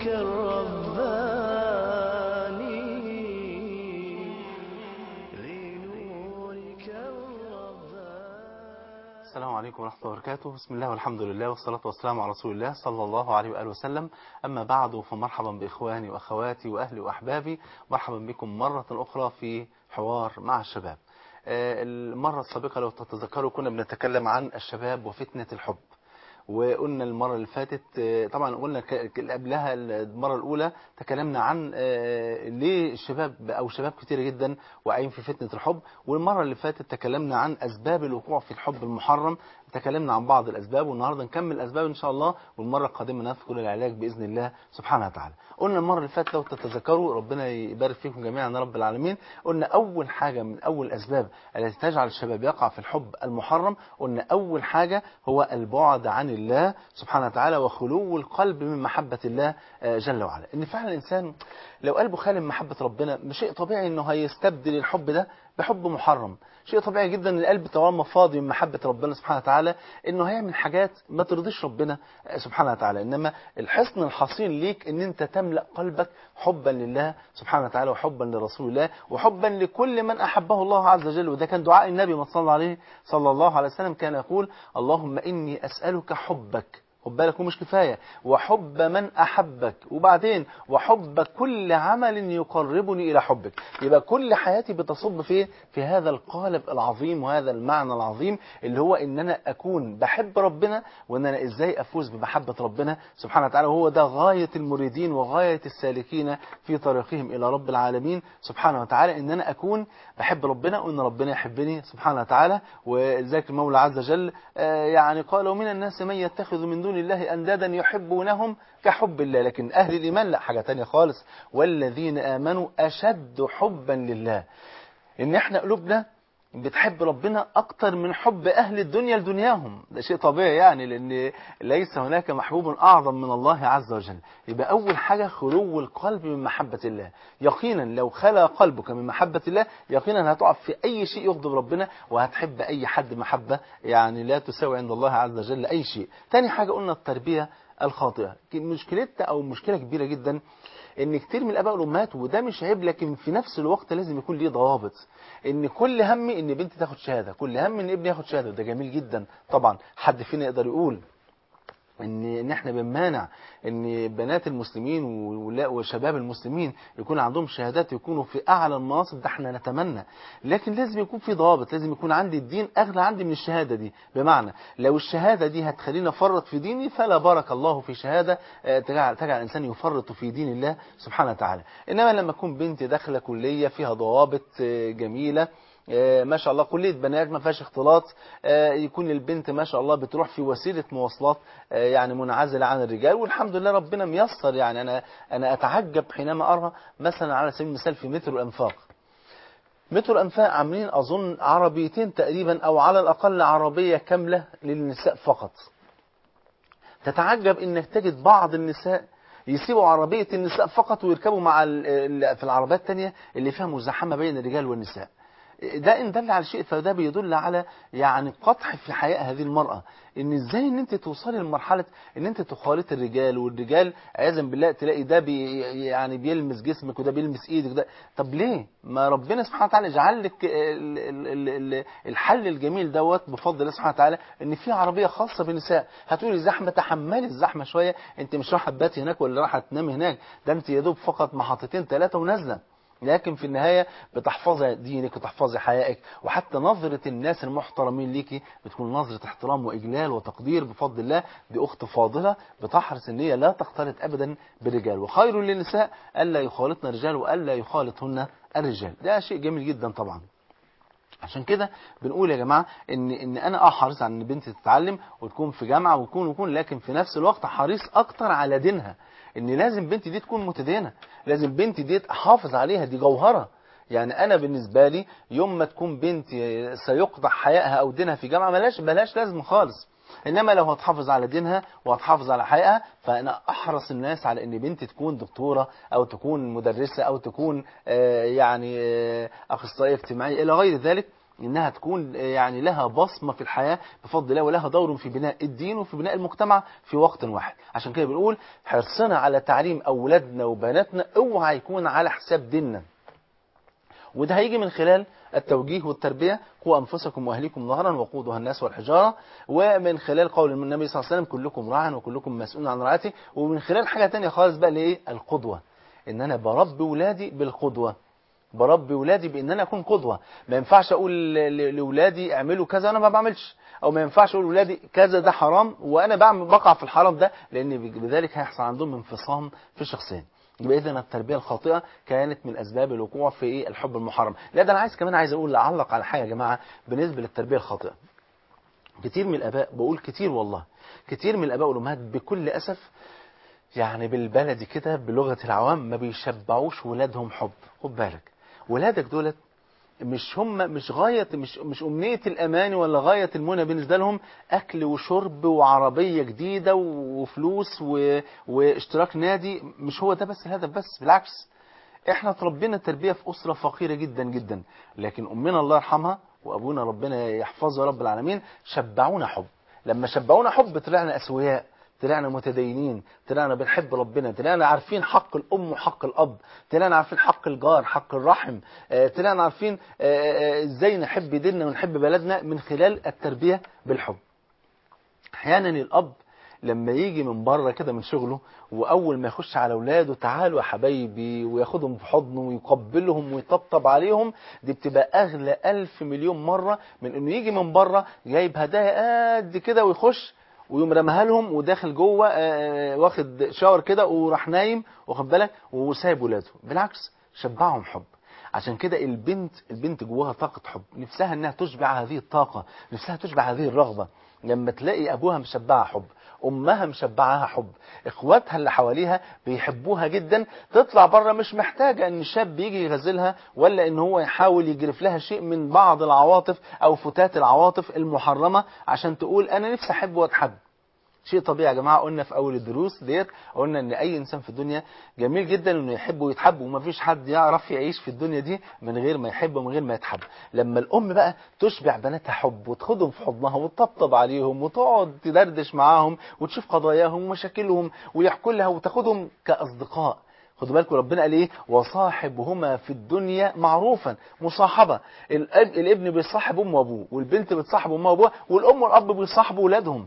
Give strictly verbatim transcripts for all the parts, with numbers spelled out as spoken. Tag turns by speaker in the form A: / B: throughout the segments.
A: لنورك الرباني. السلام عليكم ورحمة الله وبركاته. بسم الله والحمد لله والصلاة والسلام على رسول الله صلى الله عليه وآله وسلم. أما بعد، فمرحبا بإخواني وأخواتي وأهلي وأحبابي، مرحبا بكم مرة أخرى في حوار مع الشباب. المرة السابقة لو تتذكروا كنا بنتكلم عن الشباب وفتنة الحب، وقلنا المرة اللي فاتت طبعا قلنا قبلها المرة الأولى تكلمنا عن ليه الشباب أو شباب كتير جدا واقعين في فتنة الحب، والمرة اللي فاتت تكلمنا عن أسباب الوقوع في الحب المحرم، تكلمنا عن بعض الأسباب، والنهاردة نكمل الأسباب إن شاء الله، والمرة القادمة نذكر العلاج بإذن الله سبحانه وتعالى. قلنا المرة اللي فاتت لو تتذكروا، ربنا يبارك فيكم جميعا يا رب العالمين، قلنا أول حاجة من أول الأسباب التي تجعل الشباب يقع في الحب المحرم، قلنا أول حاجة هو البعد عن الله سبحانه وتعالى وخلو القلب من محبة الله جل وعلا. إن فعلا الإنسان لو قلبه خالي من محبة ربنا، شيء طبيعي إنه هيستبدل الحب ده بحب محرم. شيء طبيعي جدا ان القلب طالما فاضي من محبة ربنا سبحانه وتعالى انه هيعمل حاجات ما ترضيش ربنا سبحانه وتعالى. انما الحصن الحصين ليك ان انت تملأ قلبك حبا لله سبحانه وتعالى وحبا لرسول الله وحبا لكل من احبه الله عز وجل. وده كان دعاء النبي ما صلى عليه صلى الله عليه وسلم، كان يقول: اللهم اني اسألك حبك، خد بالك ومش كفاية، وحب من أحبك، وبعدين وحب كل عمل يقربني إلى حبك. يبقى كل حياتي بتصب في في هذا القالب العظيم وهذا المعنى العظيم اللي هو إن أنا أكون بحب ربنا، وإن أنا إزاي أفوز بمحبة ربنا سبحانه وتعالى. وهو ده غاية المريدين وغاية السالكين في طريقهم إلى رب العالمين سبحانه وتعالى، إن أنا أكون بحب ربنا وإن ربنا يحبني سبحانه وتعالى. وذلك المولى عز وجل يعني قال: ومن الناس من يتخذ من دون الله أندادا يحبونهم كحب الله. لكن أهل الإيمان لا، حاجة تانية خالص: والذين آمنوا أشد حبا لله. إن إحنا قلوبنا بتحب ربنا أكتر من حب أهل الدنيا لدنياهم. ده شيء طبيعي يعني، لأن ليس هناك محبوب أعظم من الله عز وجل. يبقى أول حاجة خلو القلب من محبة الله. يقينا لو خلى قلبك من محبة الله، يقينا هتقع في أي شيء يغضب ربنا، وهتحب أي حد محبة يعني لا تساوي عند الله عز وجل أي شيء. تاني حاجة قلنا التربية الخاطئة. مشكلتنا أو مشكلة كبيرة جدا ان كتير من الاباء والامهات، وده مش عيب لكن في نفس الوقت لازم يكون ليه ضوابط. ان كل همي ان بنتي تاخد شهاده، كل هم ان ابني ياخد شهاده، وده جميل جدا طبعا. حد فينا يقدر يقول ان ان احنا بنمانع ان بنات المسلمين وشباب المسلمين يكون عندهم شهادات يكونوا في اعلى المناصب؟ ده احنا نتمنى، لكن لازم يكون في ضوابط. لازم يكون عندي الدين اغلى عندي من الشهاده دي. بمعنى لو الشهاده دي هتخليني افرط في ديني، فلا بارك الله في شهاده تجعل تجعل الانسان يفرط في دين الله سبحانه وتعالى. انما لما تكون بنتي داخله كليه فيها ضوابط جميله، ما شاء الله كلية بنات ما فيهاش اختلاط، يكون البنت ما شاء الله بتروح في وسيلة مواصلات يعني منعزلة عن الرجال، والحمد لله ربنا ميسر. يعني أنا أنا أتعجب حينما أرى مثلا على سبيل المثال في مترو الأنفاق. مترو الأنفاق عاملين أظن عربيتين تقريبا، أو على الأقل عربية كاملة للنساء فقط. تتعجب إنك تجد بعض النساء يسيبوا عربية النساء فقط ويركبوا مع في العربيات التانية اللي فيها مزاحمة بين الرجال والنساء. ده إن دل على شيء فده بيدل على يعني قطع في حياء هذه المرأة. ان ازاي ان انت توصلي لمرحله ان انت تخالط الرجال، والرجال عياذا بالله تلاقي ده بي يعني بيلمس جسمك وده بيلمس ايدك ده. طب ليه؟ ما ربنا سبحانه وتعالى جعل لك الحل الجميل دوت بفضل الله سبحانه وتعالى، ان في عربيه خاصه بالنساء. هتقولي زحمه، تحملي الزحمه شويه، انت مش رايحه تباتي هناك ولا رايحه تنامي هناك، ده انت يا دوب فقط محطتين ثلاثه ونازله. لكن في النهاية بتحفظي دينك وتحفظي حيائك، وحتى نظرة الناس المحترمين ليكي بتكون نظرة احترام وإجلال وتقدير بفضل الله. دي أخت فاضلة بتحرص ان هي لا تختلط أبدا بالرجال، وخير للنساء ألا يخالطن الرجال وألا يخالطهن الرجال. ده شيء جميل جدا طبعا. عشان كده بنقول يا جماعة ان ان انا اه حريص على ان بنتي تتعلم وتكون في جامعة ويكون ويكون لكن في نفس الوقت حريص اكتر على دينها. ان لازم بنتي دي تكون متدينة، لازم بنتي دي احافظ عليها، دي جوهرة. يعني انا بالنسبة لي يوم ما تكون بنتي سيقطع حيائها او دينها في جامعة بلاش بلاش لازم خالص. انما لو هتحافظ على دينها وهتحافظ على حيائها، فانا احرص الناس على ان بنتي تكون دكتورة او تكون مدرسة او تكون آه يعني آه اخصائية اجتماعية الى غير ذلك. إنها تكون يعني لها بصمة في الحياة بفضل الله، ولها دور في بناء الدين وفي بناء المجتمع في وقت واحد. عشان كده بنقول حرصنا على تعليم أولادنا وبناتنا اوعى يكون على حساب ديننا، وده هيجي من خلال التوجيه والتربية. قوا أنفسكم وأهليكم نارا وقودها الناس والحجارة، ومن خلال قول النبي صلى الله عليه وسلم كلكم راع وكلكم مسؤول عن رعايته، ومن خلال حاجة تانية خالص بقى لإيه؟ القدوة. إن أنا بربي ولادي بالقدوة، بربي ولادي بان انا اكون قدوه. ما ينفعش اقول لاولادي اعملوا كذا انا ما بعملش، او ما ينفعش اقول لاولادي كذا ده حرام وانا بعمل بقع في الحرام ده، لان بذلك هيحصل عندهم انفصام في الشخصيه. يبقى اذا التربيه الخاطئه كانت من اسباب الوقوع في ايه؟ الحب المحرم. لا ده انا عايز كمان عايز اقول اعلق على حاجه يا جماعه بالنسبه للتربيه الخاطئه. كتير من الاباء، بقول كتير والله، كتير من الاباء والامهات بكل اسف يعني بالبلدي كده بلغه العوام ما بيشبعوش ولادهم حب. خد بالك ولادك دولت مش هم مش غاية مش مش أمنية الأمان ولا غاية المنى بالنسبة لهم أكل وشرب وعربية جديدة وفلوس و... واشتراك نادي. مش هو ده بس الهدف، بس بالعكس احنا تربينا تربية في أسرة فقيرة جدا جدا، لكن أمنا الله يرحمها وأبونا ربنا يحفظه رب العالمين شبعونا حب. لما شبعونا حب طلعنا أسوياء، طلعنا متدينين، طلعنا بنحب ربنا، طلعنا عارفين حق الأم وحق الأب، طلعنا عارفين حق الجار، حق الرحم، طلعنا عارفين ازاي نحب ديننا ونحب بلدنا من خلال التربية بالحب. احيانا الأب لما يجي من بره كده من شغله وأول ما يخش على أولاده تعالوا يا حبايبي وياخدهم في حضنه ويقبلهم ويطبطب عليهم، دي بتبقى أغلى ألف مليون مرة من إنه يجي من بره جايب هدايا قد كده ويخش ويقوم رماها لهم وداخل جوه واخد شاور كده وراح نايم واخد بالك وسايب ولاده. بالعكس شبعهم حب. عشان كده البنت البنت جواها طاقة حب، نفسها انها تشبع هذه الطاقة، نفسها تشبع هذه الرغبة. لما تلاقي ابوها مشبعها حب، امها مشبعها حب، اخواتها اللي حواليها بيحبوها جدا، تطلع بره مش محتاجة ان شاب يجي يغزلها ولا ان هو يحاول يجرف لها شيء من بعض العواطف او فتات العواطف المحرمة عشان تقول انا نفسي احب واتحب. شيء طبيعي يا جماعة. قلنا في أول الدروس ديت قلنا إن أي إنسان في الدنيا جميل جدا إنه يحب ويتحب، ومفيش حد يعرف يعيش في الدنيا دي من غير ما يحب ومن غير ما يتحب. لما الأم بقى تشبع بناتها حب وتاخدهم في حضنها وتطبطب عليهم وتقعد تدردش معاهم وتشوف قضاياهم ومشاكلهم ويحكوا لها وتاخدهم كأصدقاء. خدوا بالكم ربنا قال ايه؟ وصاحبهما في الدنيا معروفا. مصاحبة، الابن بيصاحب امه وابوه، والبنت بتصاحب امها وابوها، والام والاب بيصاحبوا اولادهم.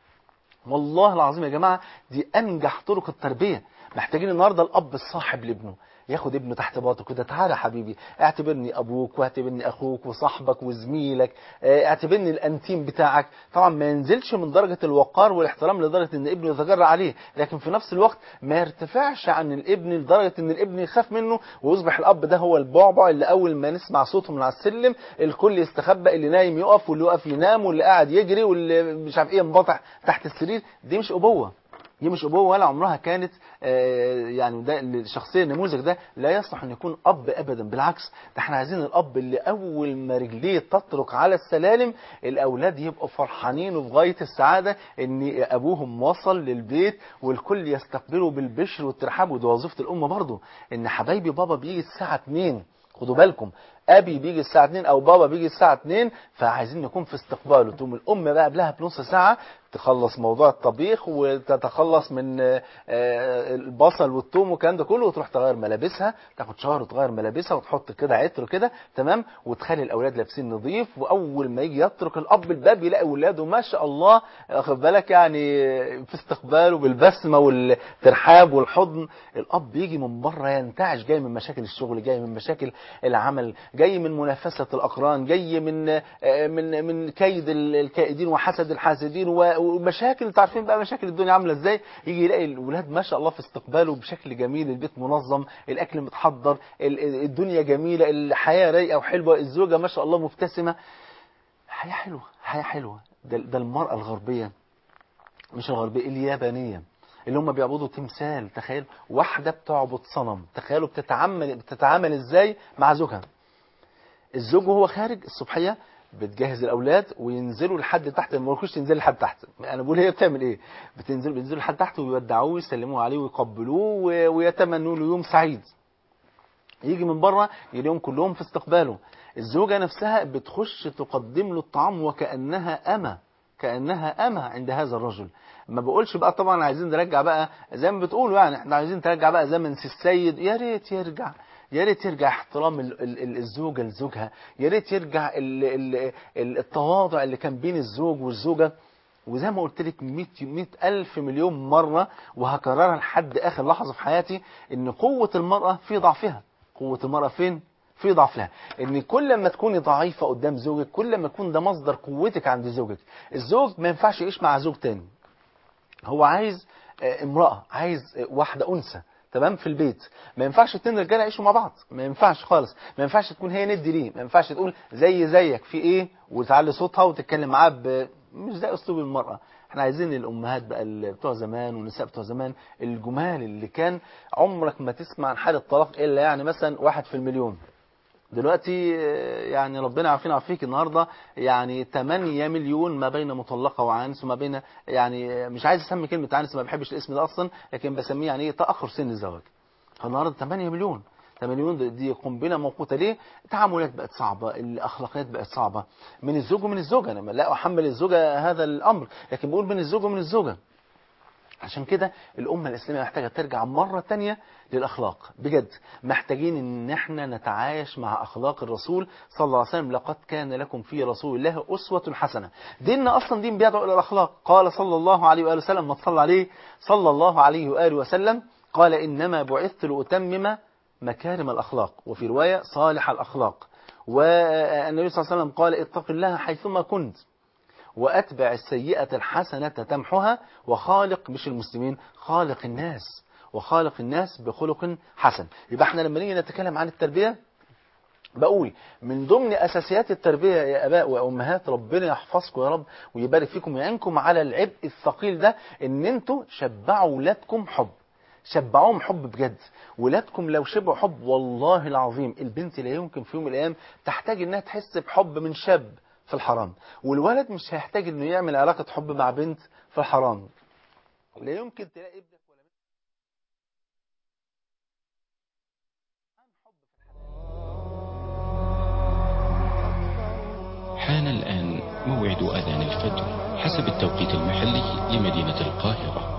A: والله العظيم يا جماعة دي أنجح طرق التربية. محتاجين النهاردة الأب الصاحب لابنه، ياخد ابنه تحت باطه كده، تعالى يا حبيبي اعتبرني أبوك واعتبرني أخوك وصاحبك وزميلك، اعتبرني الأنتيم بتاعك. طبعا ما ينزلش من درجة الوقار والاحترام لدرجة ان ابنه يتجرأ عليه، لكن في نفس الوقت ما يرتفعش عن الابن لدرجة ان الابن يخاف منه ويصبح الأب ده هو البعبع اللي أول ما نسمع صوته من على السلم الكل يستخبى، اللي نايم يقف واللي يقف ينام واللي قاعد يجري واللي مش عارف ايه منبطح تحت السرير. دي مش أبوة، دي مش أبوة ولا عمرها كانت يعني. ده الشخصية النموذج ده لا يصلح أن يكون أب أبدا. بالعكس ده احنا عايزين الأب اللي أول ما رجليه تطرق على السلالم الأولاد يبقوا فرحانين وفي غاية السعادة أن أبوهم وصل للبيت والكل يستقبله بالبشر والترحاب. ودي وظيفة الأم برضه، أن حبايبي بابا بيجي الساعة اتنين، خدوا بالكم ابي بيجي الساعه اتنين او بابا بيجي الساعه اتنين، فعايزين نكون في استقباله. تقوم الام بقى قبلها بنص ساعه تخلص موضوع الطبيخ وتتخلص من البصل والثوم والكلام ده كله، وتروح تغير ملابسها، تاخد شاور وتغير ملابسها وتحط كده عطر كده تمام، وتخلي الاولاد لابسين نظيف. واول ما يجي يطرق الاب الباب يلاقي اولاده ما شاء الله واخد بالك يعني في استقباله بالبسمه والترحاب والحضن. الاب يجي من بره ينتعش، جاي من مشاكل الشغل، جاي من مشاكل العمل، جاي من منافسه الاقران، جاي من من من كيد الكائدين وحسد الحاسدين ومشاكل. انتوا عارفين بقى مشاكل الدنيا عامله ازاي. يجي يلاقي الاولاد ما شاء الله في استقباله بشكل جميل، البيت منظم، الاكل متحضر، الدنيا جميله، الحياه رايقه وحلوه، الزوجه ما شاء الله مبتسمه. حياه حلوه، حياه حلوه. ده, ده المراه الغربيه، مش الغربيه، اليابانيه اللي هم بيعبدوا تمثال. تخيل واحده بتعبد صنم، تخيلوا بتتعامل بتتعامل ازاي مع زوجها. الزوج وهو خارج الصبحيه بتجهز الاولاد وينزلوا لحد تحت. ما بقولكوش تنزل لحد تحت، انا بقول هي بتعمل ايه، بتنزل بينزلوا لحد تحت ويودعوه ويسلموا عليه ويقبلوه ويتمنوا له يوم سعيد. يجي من بره يلاقيهم كلهم في استقباله، الزوجة نفسها بتخش تقدم له الطعام وكأنها أمة، كأنها أمة عند هذا الرجل. ما بقولش بقى طبعا عايزين نرجع بقى زي ما بتقولوا، يعني احنا عايزين نرجع بقى زمن سي السيد، يا ريت يرجع، يا ريت يرجع احترام ال- ال- ال- الزوجة لزوجها، يا ريت يرجع ال- ال- ال- التواضع اللي كان بين الزوج والزوجة. وزي ما قلت لك مئة ألف مليون مرة وهكررها لحد آخر لحظة في حياتي، إن قوة المرأة في ضعفها. قوة المرأة فين؟ في ضعفها. إن كل ما تكوني ضعيفة قدام زوجك كل ما يكون ده مصدر قوتك عند زوجك. الزوج ما ينفعش يعيش مع زوج تاني، هو عايز آه، امرأة، عايز آه، واحدة أنثى تمام في البيت. ما ينفعش اتنين رجاله يعيشوا مع بعض، ما ينفعش خالص. ما ينفعش تكون هي ند ليه، ما ينفعش تقول زي زيك في ايه وتعلي صوتها وتتكلم معاه ب... مش ده اسلوب المرأة. احنا عايزين الامهات بقى اللي بتوع زمان والنساء بتوع زمان الجمال اللي كان عمرك ما تسمع عن حالة طلاق الا يعني مثلا واحد في المليون. دلوقتي آه، يعني ربنا يعافينا ويعافيك، النهارده يعني ثمانية مليون ما بين مطلقه وعانس، وما بين يعني آه، مش عايز اسمي كلمه عانس، ما بحبش الاسم ده اصلا، لكن بسميه يعني ايه تاخر سن الزواج. فالنهارده ثمانية مليون، ثمانية مليون دي دي قنبله موقوته. ليه؟ التعاملات بقت صعبه، الاخلاقيات بقت صعبه من الزوج ومن الزوجه. انا لا احمل الزوجه هذا الامر، لكن بقول من الزوج ومن الزوجه. عشان كده الأمة الإسلامية محتاجة ترجع مرة تانية للأخلاق بجد. محتاجين إن احنا نتعايش مع أخلاق الرسول صلى الله عليه وسلم. لقد كان لكم في رسول الله أسوة حسنة. ديننا أصلا دين بيدعو إلى الأخلاق. قال صلى الله عليه وآله وسلم، ما تصلى عليه صلى الله عليه وآله وسلم، قال إنما بعثت لأتمم مكارم الأخلاق، وفي رواية صالح الأخلاق. والنبي صلى الله عليه وسلم قال اتق الله حيثما كنت وأتبع السيئة الحسنة تمحها، وخالق مش المسلمين، خالق الناس، وخالق الناس بخلق حسن. يبقى احنا لما نيجي نتكلم عن التربية بقول من ضمن أساسيات التربية يا أباء وأمهات، ربنا يحفظكم يا رب ويبارك فيكم ويعينكم على العبء الثقيل ده، إن انتوا شبعوا ولادكم حب، شبعوهم حب بجد. ولادكم لو شبعوا حب والله العظيم البنت لا يمكن في يوم من الأيام تحتاج إنها تحس بحب من شاب في الحرام، والولد مش هيحتاج إنه يعمل علاقة حب مع بنت في الحرام. لا يمكن تلاقي ابنك ولا
B: حان الآن موعد أذان الفجر حسب التوقيت المحلي لمدينة القاهرة.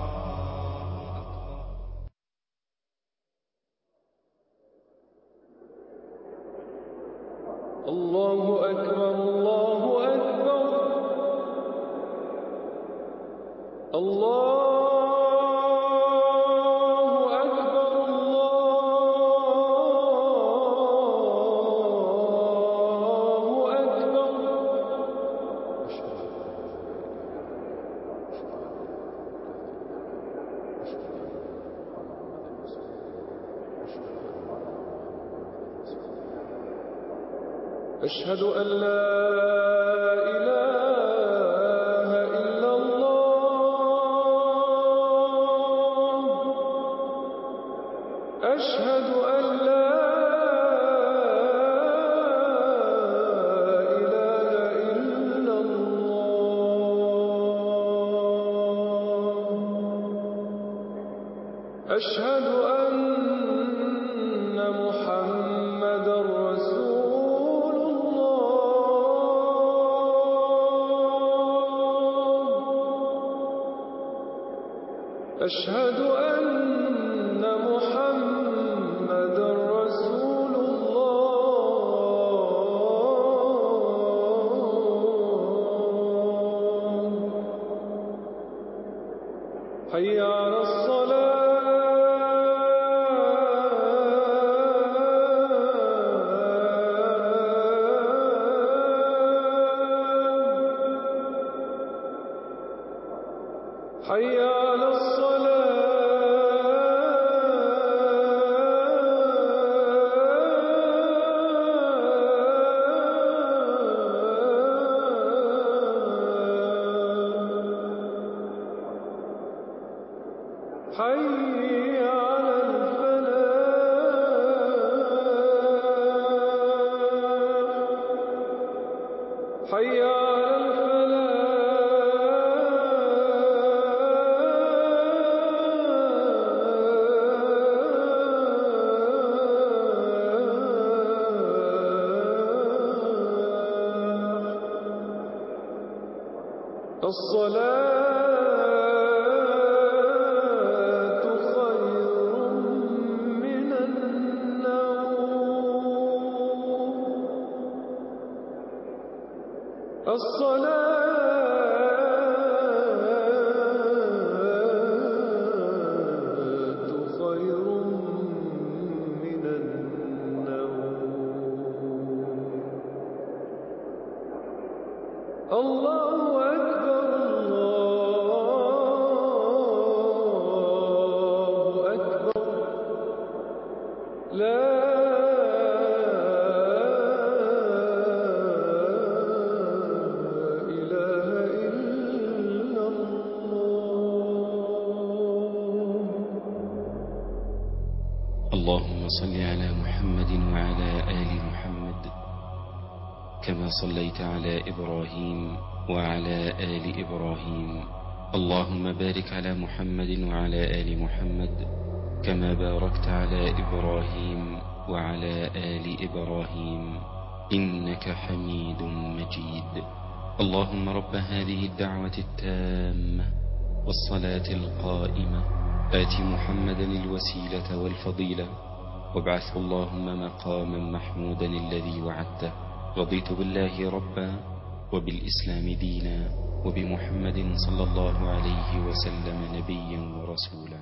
C: الله أكبر الله أكبر الله أكبر الله أكبر. أشهد أن لا إله إلا الله. أشهد أن لا إله إلا الله. أشهد أن محمدا رسول الله. أشهد أن محمدا رسول الله. حي على الصلاة. حي على الصلاة. حي على الفلاح. حي على الفلاح. الصلاة خير من النوم الصلاة خير من النوم الله أكبر الله أكبر لا إله إلا الله
B: اللهم صل على محمد وعلى آل محمد كما صليت على إبراهيم وعلى آل إبراهيم. اللهم بارك على محمد وعلى آل محمد كما باركت على إبراهيم وعلى آل إبراهيم إنك حميد مجيد. اللهم رب هذه الدعوة التامة والصلاة القائمة آت محمدا الوسيلة والفضيلة وابعثه اللهم مقاما محمودا الذي وعدته. رضيت بالله ربا وبالإسلام دينا وبمحمد صلى الله عليه وسلم نبيا ورسولا.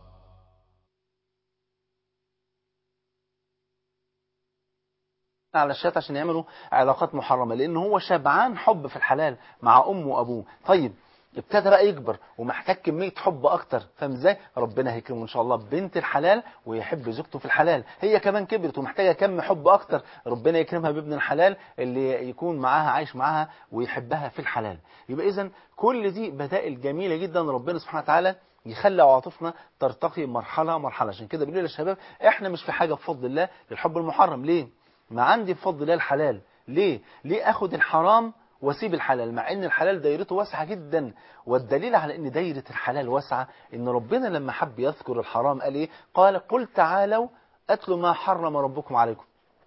A: على الشات عشان يعملوا علاقات محرمة، لأن هو شبعان حب في الحلال مع أمه وأبوه. طيب ابتدى بقى يكبر ومحتاج كمية حب أكتر، فاهم ازاي؟ ربنا هيكرمه إن شاء الله ببنت الحلال ويحب زوجته في الحلال. هي كمان كبرت ومحتاجة كم حب أكتر، ربنا يكرمها بابن الحلال اللي يكون معاها عايش معاها ويحبها في الحلال. يبقى إذن كل دي بدائل جميلة جدا ربنا سبحانه وتعالى يخلي عواطفنا ترتقي مرحلة مرحلة. عشان كده بنقول للشباب احنا مش في حاجة بفضل الله للحب المحرم. ليه؟ ما عندي بفضل الله الحلال. ليه؟ ليه اخد الحرام واسيب الحلال مع ان الحلال دايرته واسعة جدا؟ والدليل على ان دايرة الحلال واسعة ان ربنا لما حب يذكر الحرام قال ايه؟ قال قل تعالوا اتل ما حرم ربكم عليكم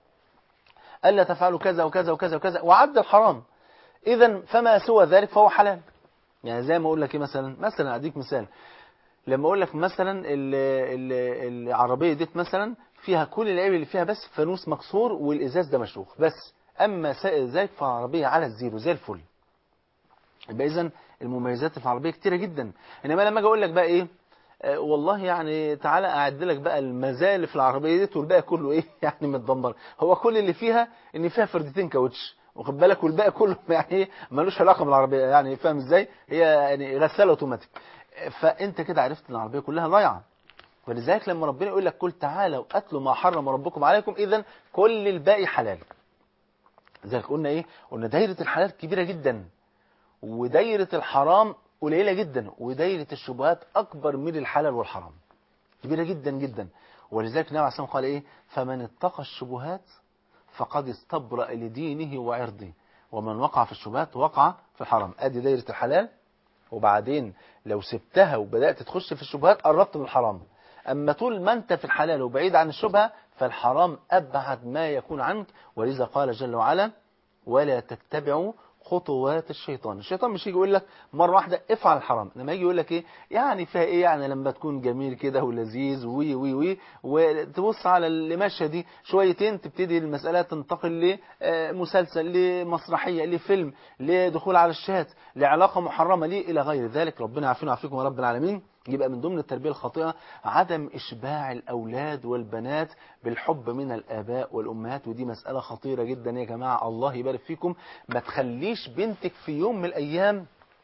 A: الا تفعلوا كذا وكذا وكذا وكذا، وعد الحرام. اذا فما سوى ذلك فهو حلال. يعني زي ما اقول لك ايه مثلا، مثلا اديك مثال، لما اقول لك مثلا ال ال العربيه ديت مثلا فيها كل العيب اللي فيها بس فانوس مكسور والازاز ده مشروخ بس، اما سائر ذلك فالعربيه على الزيرو زي الفل. يبقى اذا المميزات في العربيه كتيره جدا. انما لما اجي اقول لك بقى ايه، آه والله يعني تعالى اعد لك بقى المزايا اللي في العربيه ديت والباقي كله ايه يعني متدمر، هو كل اللي فيها ان فيها فردتين كاوتش واخد بالك، والباقي كله يعني ايه ملوش علاقه بالعربيه، يعني فاهم ازاي؟ هي يعني غساله اوتوماتيك. فانت كده عرفت ان العربيه كلها ضايعه. ولذلك لما ربنا يقول لك قل تعالوا اتلوا ما حرم ربكم عليكم، اذا كل الباقي حلال. لذلك قلنا ايه؟ قلنا دايره الحلال كبيره جدا ودايره الحرام قليله جدا، ودايره الشبهات اكبر من الحلال والحرام، كبيره جدا جدا. ولذلك النبي عليه الصلاه والسلام قال ايه؟ فمن اتقى الشبهات فقد استبرأ لدينه وعرضه، ومن وقع في الشبهات وقع في الحرام. ادي دايره الحلال، وبعدين لو سبتها وبدأت تخش في الشبهات قربت من الحرام. أما طول ما أنت في الحلال وبعيد عن الشبهة فالحرام أبعد ما يكون عنك. ولذا قال جل وعلا ولا تتبعوا خطوات الشيطان. الشيطان مش يجي يقول لك مرة واحدة افعل الحرام، لما يجي يقول لك ايه يعني فيها ايه يعني لما تكون جميل كده ولذيذ وي وي وي وتبص على اللي ماشيه دي شويتين تبتدي المسألة تنتقل لمسلسل لمسرحية لفيلم لدخول على الشات لعلاقة محرمة ليه إلى غير ذلك. ربنا يعافينا ويعافيكم يا رب العالمين. يبقى من ضمن التربية الخاطئة عدم إشباع الأولاد والبنات بالحب من الآباء والأمهات، ودي مسألة خطيرة جدا يا جماعة. الله يبارك فيكم. ما تخليش بنتك في يوم من الأيام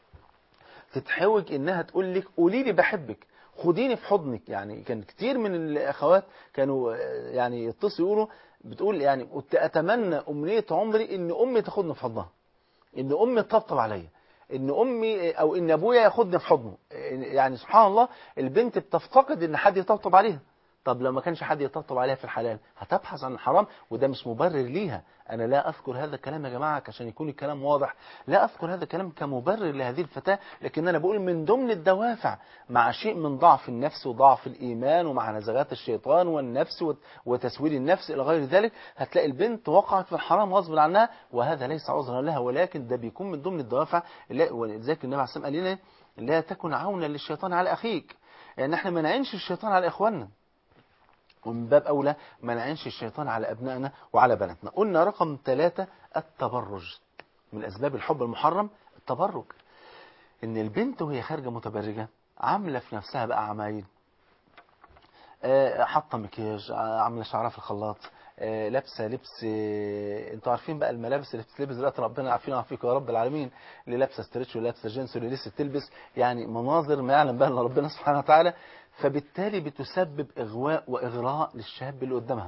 A: تتحوج إنها تقول لك قولي لي بحبك، خديني في حضنك. يعني كان كتير من الأخوات كانوا يعني يتصلوا يقولوا بتقول يعني كنت أتمنى أمنية عمري إن أمي تاخدني في حضنها، إن أمي تطبطب عليا، ان امي او ان ابويا ياخدني في حضنه. يعني سبحان الله البنت بتفتقد ان حد يطبطب عليها. طب لو ما كانش حد يطبطب عليها في الحلال هتبحث عن الحرام، وده مش مبرر ليها. أنا لا أذكر هذا الكلام يا جماعة عشان يكون الكلام واضح، لا أذكر هذا الكلام كمبرر لهذه الفتاة، لكن أنا بقول من ضمن الدوافع مع شيء من ضعف النفس وضعف الإيمان ومع نزغات الشيطان والنفس وتسويل النفس إلى غير ذلك، هتلاقي البنت وقعت في الحرام غصب عنها، وهذا ليس عذرا لها، ولكن ده بيكون من ضمن الدوافع. ولذلك النبي عليه الصلاة والسلام قال لنا لا تكن عونا للشيطان على أخيك، يعني احنا ما نعينش الشيطان على إخواننا، ومن باب أولى ما نعينش الشيطان على أبنائنا وعلى بناتنا. قلنا رقم ثلاثة التبرج، من أسباب الحب المحرم التبرج، إن البنت وهي خارجة متبرجة عاملة في نفسها بقى عمايل، آه، حاطة مكياج، آه، عاملة شعرها في الخلاط، آه، لابسه لبس، آه، انتوا عارفين بقى الملابس اللي بتتلبس دلوقتي، ربنا عارفين وعافيكم يا رب العالمين، اللي لابسه ستريتش واللي لابسه جينز واللي لسه تلبس، يعني مناظر ما يعلم بها الا ربنا سبحانه وتعالى. فبالتالي بتسبب اغواء واغراء للشاب اللي قدامها.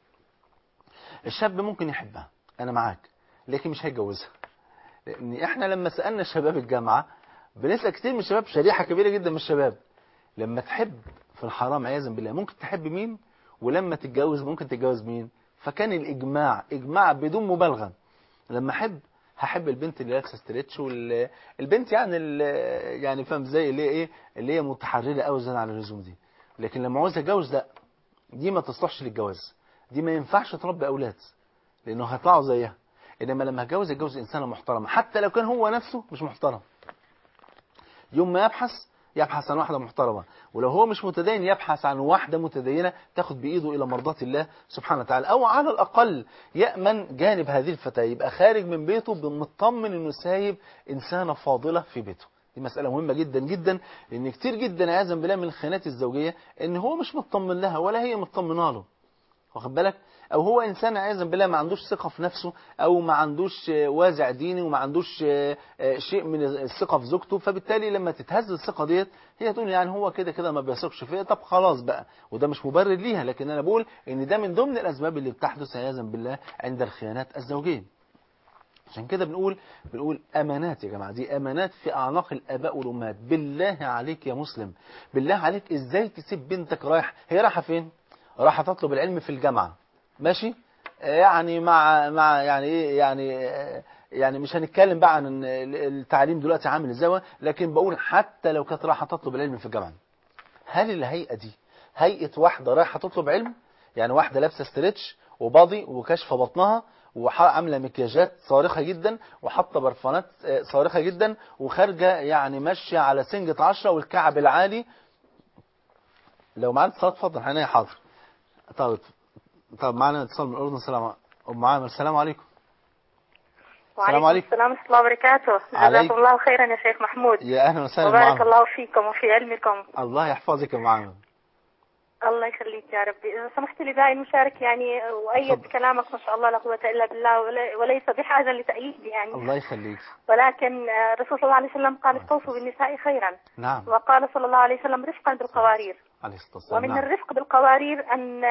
A: الشاب ممكن يحبها، انا معاك، لكن مش هيتجوزها. لان احنا لما سالنا شباب الجامعه بنسال كتير من الشباب، شريحه كبيره جدا من الشباب، لما تحب في الحرام عياذا بالله ممكن تحب مين، ولما تتجوز ممكن تتجوز مين. فكان الاجماع اجماع بدون مبالغه، لما احب هحب البنت اللي لابسه ستريتش، والبنت يعني يعني فاهم زي اللي ايه اللي هي متحرره قوي زي على اللزوم دي. لكن لما عاوز اتجوز لا، دي ما تصلحش للجواز، دي ما ينفعش تربي اولاد لانه هيطلعوا زيها. انما لما اتجوز اتجوز انسانه محترمه، حتى لو كان هو نفسه مش محترم، يوم ما يبحث يبحث عن واحدة محترمة، ولو هو مش متدين يبحث عن واحدة متدينة تاخد بإيده إلى مرضاة الله سبحانه وتعالى، أو على الأقل يأمن جانب هذه الفتاة، يبقى خارج من بيته مطمن إنه سايب إنسانة فاضلة في بيته. دي مسألة مهمة جدا جدا، لأن كتير جدا عياذا بالله من الخيانات الزوجية إن هو مش مطمن لها ولا هي مطمنة له، واخد بالك؟ او هو انسان عياذا بالله ما عندوش ثقه في نفسه، او ما عندوش وازع ديني، وما عندوش شيء من الثقه في زوجته، فبالتالي لما تتهز الثقه ديت هي تقول يعني هو كده كده ما بيثقش فيا، طب خلاص بقى، وده مش مبرر ليها، لكن انا بقول ان ده من ضمن الاسباب اللي بتحدث عياذا بالله عند الخيانات الزوجيه. عشان كده بنقول بنقول امانات يا جماعه، دي امانات في اعناق الاباء والامهات. بالله عليك يا مسلم، بالله عليك ازاي تسيب بنتك رايح، هي رايحه فين؟ رايحه تطلب العلم في الجامعه، ماشي، يعني مع مع يعني ايه يعني يعني مش هنتكلم بقى عن التعليم دلوقتي عامل ازاي، لكن بقول حتى لو كانت رايحه تطلب العلم في الجامعه، هل الهيئه دي هيئه واحده رايحه تطلب علم؟ يعني واحده لابسه ستريتش وباضي وكشف بطنها وعامله مكياجات صارخه جدا وحاطه برفانات صارخه جدا وخارجه يعني ماشيه على سنجة عشرة والكعب العالي. لو معانا اتصال اتفضل. حنان حاضر. طب طب معانا اتصال من الاردن. السلام ام عامر، السلام عليكم.
D: وعليكم السلام, السلام ورحمة الله وبركاته. جزاكم الله خيرا يا شيخ محمود.
A: يا اهلا وسهلا.
D: وبارك الله فيكم وفي علمكم.
A: الله يحفظك يا ام عامر.
D: الله يخليك يا ربي. إذا سمحت لي داعي المشارك يعني وأيد كلامك ما شاء الله لا قوة إلا بالله وليس بحاجة لتأييد يعني.
A: الله يخليك.
D: ولكن الرسول صلى الله عليه وسلم قال استوصوا بالنساء خيرا.
A: نعم.
D: وقال صلى الله عليه وسلم رفقا بالقوارير.
A: عليه الصلاة والسلام.
D: ومن
A: نعم.
D: الرفق بالقوارير أن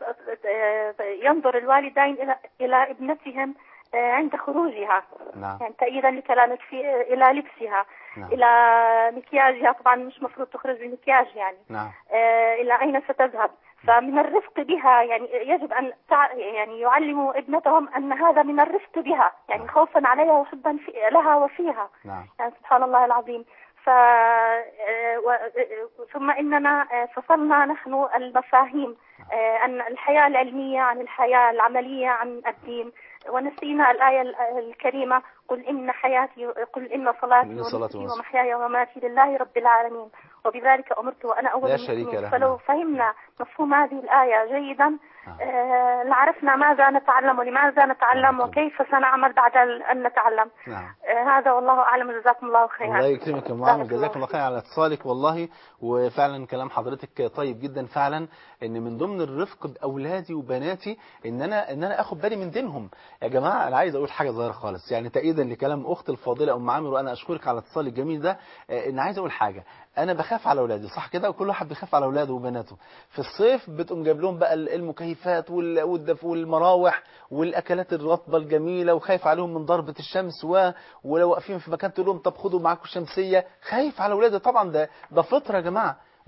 D: ينظر الوالدين إلى إلى ابنتهم عند خروجها.
A: نعم.
D: يعني تأييدا لكلامك في إلى لبسها.
A: نعم.
D: إلى مكياجها، طبعا مش مفروض تخرج بمكياج يعني.
A: نعم.
D: آه إلى أين ستذهب، فمن الرفق بها يعني يجب أن تع... يعني يعلموا ابنتهم أن هذا من الرفق بها، يعني
A: نعم.
D: خوفا عليها وحبا في... لها وفيها.
A: نعم.
D: يعني سبحان الله العظيم. ف و... ثم إننا فصلنا نحن المفاهيم، أن الحياة العلمية عن الحياة العملية عن الدين، ونسينا الآية الكريمة قل إن حياتي قل إن صلاتي ونسكي ومحياي ومماتي لله رب العالمين وبذلك أمرت وأنا أول المسلمين. فلو فهمنا مفهوم هذه الآية جيدا آه لعرفنا ماذا نتعلم ولماذا نتعلم وكيف سنعمل بعد أن نتعلم.
A: نعم.
D: آه هذا والله أعلم. جزاكم الله خيرا.
A: الله يكرمك يا معامل، جزاكم الله خير على اتصالك والله. وفعلا كلام حضرتك طيب جدا فعلا، ان من ضمن الرفق باولادي وبناتي ان انا ان انا اخد بالي من دينهم. يا جماعه انا عايز اقول حاجه صغيره خالص، يعني تأييدا لكلام اختي الفاضله ام عامر، وانا اشكرك على الاتصال الجميل ده. ان عايز اقول حاجه، انا بخاف على اولادي صح كده، وكل واحد بيخاف على اولاده وبناته. في الصيف بتقوم جايب لهم بقى المكيفات والدفء والمراوح والاكلات الرطبه الجميله، وخايف عليهم من ضربه الشمس، و... ولو واقفين في مكان تقول لهم طب خدوا معاكم شمسيه، خايف على اولادي طبعا. ده ده فطره يا جماعه،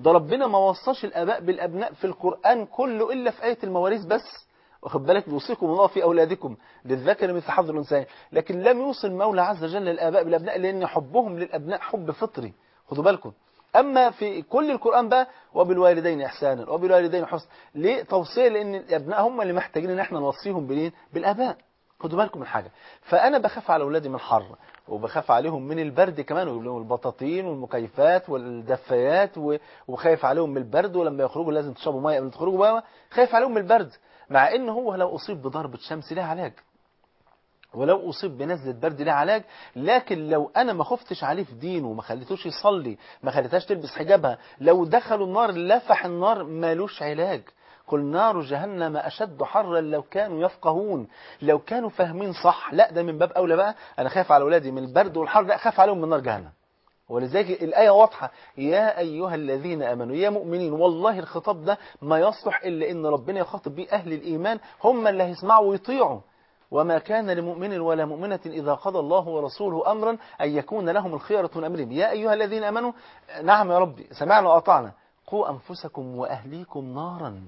A: ده ربنا ما وصاش الآباء بالأبناء في القرآن كله إلا في آية المواريث بس، واخد بالك، يوصيكم الله في أولادكم للذكر مثل حظ الأنثيين، لكن لم يوصي المولى عز وجل الآباء بالأبناء لأن حبهم للأبناء حب فطري، خدوا بالكم. أما في كل القرآن بقى وبالوالدين إحسانا وبالوالدين حسنا، ليه توصية؟ لأن الأبناء هم اللي محتاجين إن احنا نوصيهم بالإيه؟ بالآباء. خدوا بالكم من حاجة، فأنا بخاف على أولادي من الحر، وبخاف عليهم من البرد كمان، ويجيب لهم البطاطين والمكيفات والدفايات، وخايف عليهم من البرد، ولما يخرجوا لازم تشربوا ميه قبل ما تخرجوا بقى، خايف عليهم من البرد، مع إن هو لو أصيب بضربة شمس ليه علاج، ولو أصيب بنزلة برد ليه علاج. لكن لو أنا ما خفتش عليه في دينه وما خليتوش يصلي، ما خليتهاش تلبس حجابها، لو دخلوا النار لفح النار مالوش علاج. قل نار جهنم أشد حرا لو كانوا يفقهون، لو كانوا فاهمين صح. لا ده من باب أولى بقى، أنا خايف على أولادي من البرد والحر، لا خاف عليهم من نار جهنم. ولذلك الآية واضحة، يا أيها الذين آمنوا، يا مؤمنين. والله الخطاب ده ما يصلح إلا إن ربنا يخاطب به أهل الإيمان، هم اللي هيسمعوا ويطيعوا. وما كان لمؤمن ولا مؤمنة إذا قضى الله ورسوله أمرا أن يكون لهم الخيرة من أمرهم. يا أيها الذين آمنوا، نعم يا ربي سمعنا وأطعنا، قوا أنفسكم وأهليكم نارا.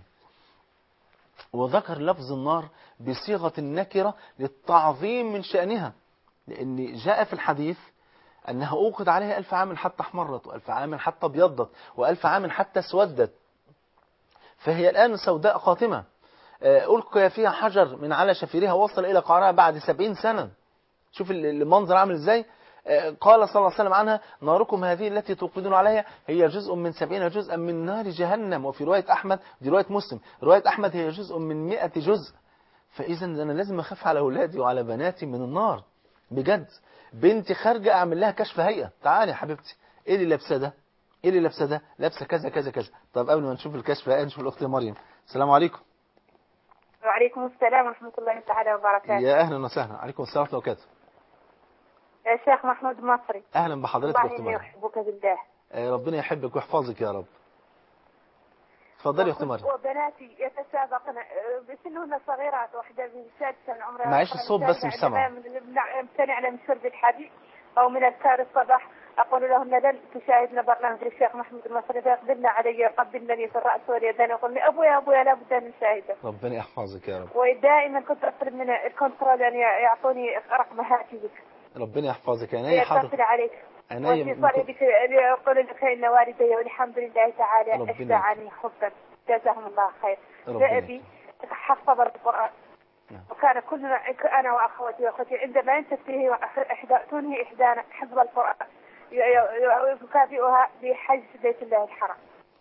A: وذكر لفظ النار بصيغة النكرة للتعظيم من شأنها، لأن جاء في الحديث أنها أوقد عليها ألف عام حتى احمرت، وألف عام حتى ابيضت، وألف عام حتى اسودت، فهي الآن سوداء قاتمة. ألقي فيها حجر من على شفيرها وصل إلى قعرها بعد سبعين سنة. شوف المنظر عامل إزاي. قال صلى الله عليه وسلم عنها: ناركم هذه التي توقدون عليها هي جزء من سبعين جزءا من نار جهنم. وفي رواية أحمد، دي رواية مسلم، رواية أحمد هي جزء من مئة جزء. فإذا أنا لازم أخاف على أولادي وعلى بناتي من النار بجد. بنتي خارجة أعمل لها كشف هيئة، تعالي يا حبيبتي، إيه اللي لابسه ده؟ إيه اللي لابسه ده؟ لابسه كذا كذا كذا. طب قبل ما نشوف الكشف هيئة نشوف الأخت مريم. السلام عليكم.
E: وعليكم السلام ورحمة الله تعالى وبركاته.
A: يا أهلا وسهلا. عليكم السلام ورحمة الله وبركاته.
E: يا شيخ محمود المصري.
A: أهلا بحضرتك
E: والله
A: أخت
E: إني
A: مريم.
E: أحبك بالله.
A: ربنا يحبك ويحفظك يا رب. اتفضلي يا أخت مريم.
E: وبناتي يتسابقن بسنهن صغيرات، واحدة من سادسة من عمرها،
A: معلش الصوت بس مش سامعه.
E: امتنعنا من شرب الحديد أو من أذكار الصباح، أقول لهن لن تشاهدن برنامج الشيخ محمود المصري، فيقبلن علي يقبلني في الرأس واليدين، يقول لي أبويا أبويا لا بد أن نشاهده.
A: ربنا يحفظك يا رب.
E: ودائما كنت أطلب من الكنترول أن يعطوني رقم هاتفك.
A: ربنا يحفظك. أنا حاضر.
E: يتصل عليك.
A: أنا
E: وفي صليبك يقول لك إن والدي والحمد لله تعالى اشفعني حبا، جزاهم الله خير. فأبي حفظ القرآن، وكان كلنا أنا وأخوتي وأخوتي عندما ينتهي إحدى تنهي إحدانا حفظ القرآن يكافئها بحج بيت الله الحرام،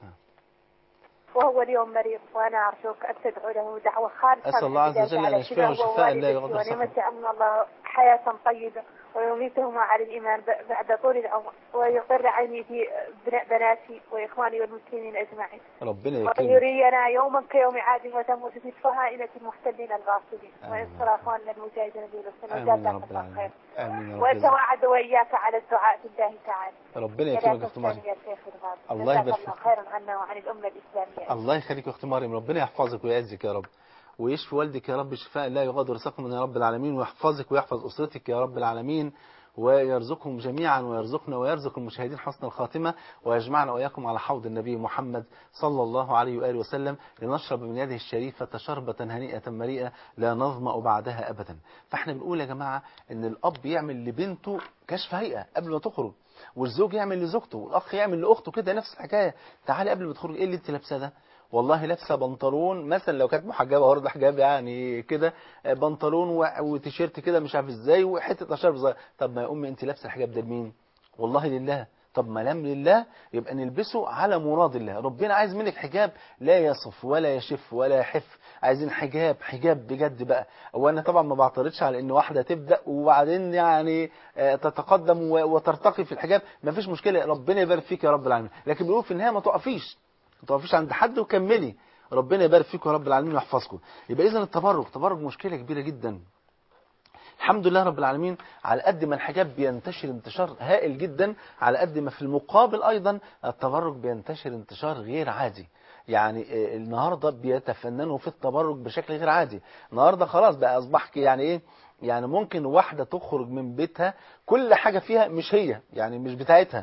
E: وهو اليوم مريض، وأنا أرجوك أن تدعو له دعوة خالصة.
A: أسأل الله عز وجل أن يشفيه شفاء لا يغادر سقما،
E: وأن يمتعنا الله حياة طيبة، ويميتهما على الإيمان بعد طول العمر، ويقر عيني في بناتي وإخواني والمسلمين أجمعين.
A: ربنا يكرمك.
E: ويرينا يوما كيوم عاد وثمود في الصهاينة المحتلين الغاصبين، وينصر أخواننا المجاهدين في السنة.
A: آمين يا رب العالمين. آمين يا رب.
E: وأتوعد وإياك على الدعاء بالله تعالى.
A: ربنا يكرمك يا أخت مريم.
E: الله يبارك فيك. خيرا عنا وعن الأمة الإسلامية.
A: الله يخليك يا أخت مريم، ربنا يحفظك ويعزك يا رب، ويشفي والدك يا رب شفاء لا يغادر سقما يا رب العالمين، ويحفظك ويحفظ أسرتك يا رب العالمين، ويرزقهم جميعا ويرزقنا ويرزق المشاهدين حسن الخاتمة، ويجمعنا وإياكم على حوض النبي محمد صلى الله عليه وآله وسلم لنشرب من يده الشريفة شربة هنيئة مريئة لا نظمأ بعدها أبدا. فاحنا بنقول يا جماعة إن الأب يعمل لبنته كشف هيئة قبل ما تخرج، والزوج يعمل لزوجته، والأخ يعمل لأخته كده نفس الحكاية. تعالي قبل ما تخرج، إيه اللي أنت لابسه ده؟ والله لابسه بنطلون مثلا، لو كانت محجبه برضه حجاب يعني كده، بنطلون وتيشيرت كده مش عارف ازاي وحته اشرب صغير. طب ما يا امي انت لابسه الحجاب ده لمين؟ والله لله. طب ما لم لله يبقى نلبسه على مراد الله. ربنا عايز منك حجاب لا يصف ولا يشف ولا يحف، عايزين حجاب حجاب بجد بقى. وانا طبعا ما بعترضش على ان واحده تبدا وبعدين يعني تتقدم وترتقي في الحجاب، ما فيش مشكله، ربنا يبارك فيك يا رب العالمين. لكن بيقول في النهايه ما تقفيش ما تقفيش عند حد وكملي. ربنا يبارك فيكم يا رب العالمين ويحفظكم. يبقى اذا التبرج تبرج مشكله كبيره جدا. الحمد لله رب العالمين، على قد ما الحجاب بينتشر انتشار هائل جدا، على قد ما في المقابل ايضا التبرج بينتشر انتشار غير عادي. يعني النهارده بيتفننوا في التبرج بشكل غير عادي. النهارده خلاص بقى اصبح يعني ايه، يعني ممكن واحده تخرج من بيتها كل حاجه فيها مش هي، يعني مش بتاعتها،